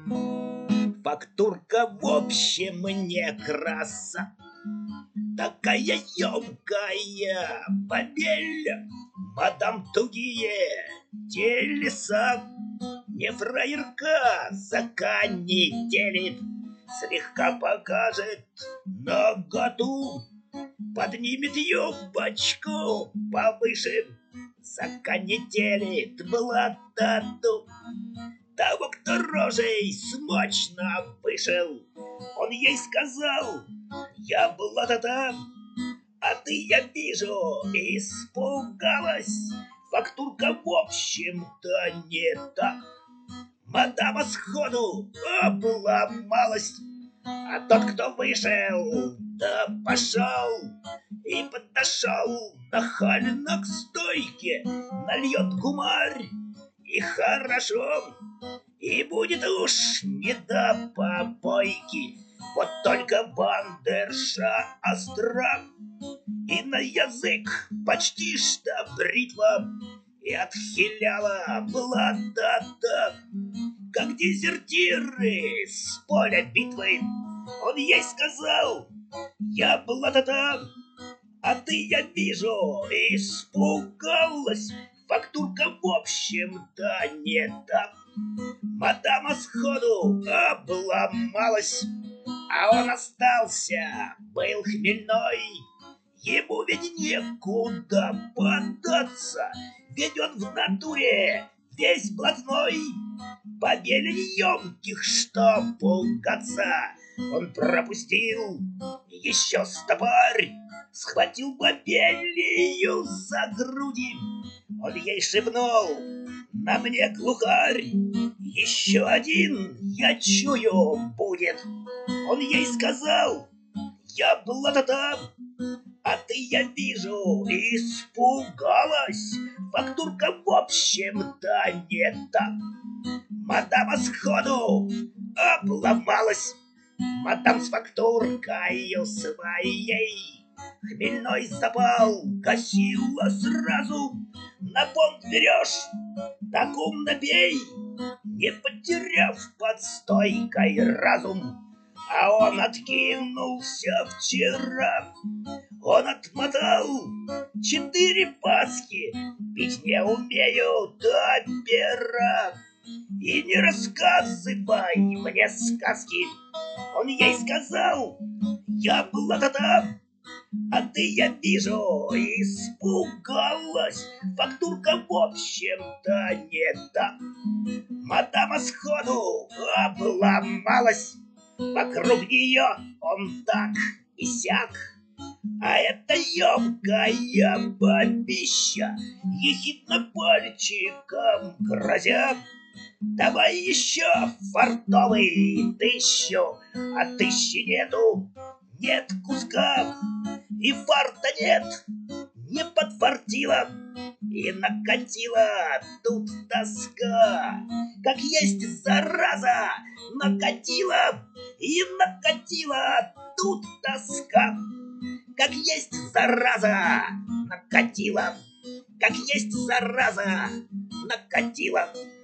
Фактурка в общем не краса, такая емкая побель. Мадам тугие телеса, не фраерка законетелит, слегка покажет наготу, поднимет юбочку повыше, законетелит блатату. Того, кто рожей смачно вышел, он ей сказал: я блатата. А ты, я вижу, испугалась. Фактурка в общем-то не так. Мадама сходу обломалась, а тот, кто вышел, да пошел и подошел нахально к стойке, нальет гумарь, и хорошо, и будет уж не до попойки. Вот только бандерша остра, и на язык почти что бритва, и отхиляла блатата, как дезертиры с поля битвы. Он ей сказал: я блатата. А ты, я вижу, испугалась. Фактурка в общем-то не так. Мадама сходу обломалась, а он остался, был хмельной. Ему ведь некуда податься, ведь он в натуре весь блатной. Побелень емких, что пугаться, он пропустил еще стопарь, схватил бабелью за груди. Он ей шепнул: на мне глухарь, еще один, я чую, будет. Он ей сказал: я блатата. А ты, я вижу, испугалась. Фактурка в общем-то не так. Мадама сходу обломалась. Мадам с фактуркою своей хмельной запал гасила сразу. На понт берешь, так умно бей, не потеряв под стойкой разум. А он откинулся вчера, он отмотал 4 Пасхи, пить не умею до пера. И не рассказывай мне сказки. Он ей сказал: я блатата. А ты, я вижу, испугалась. Фактурка в общем-то не так. Мадама сходу обломалась, вокруг нее он так и сяк. А это емкая бабища, ехидно пальчиком грозя: давай еще фартовый 1000, а 1000 нету, нет куска. И фарта нет, не подфартила, и накатила тут тоска. Как есть зараза, накатила, и накатила тут тоска. Как есть зараза, накатила, как есть зараза, накатила.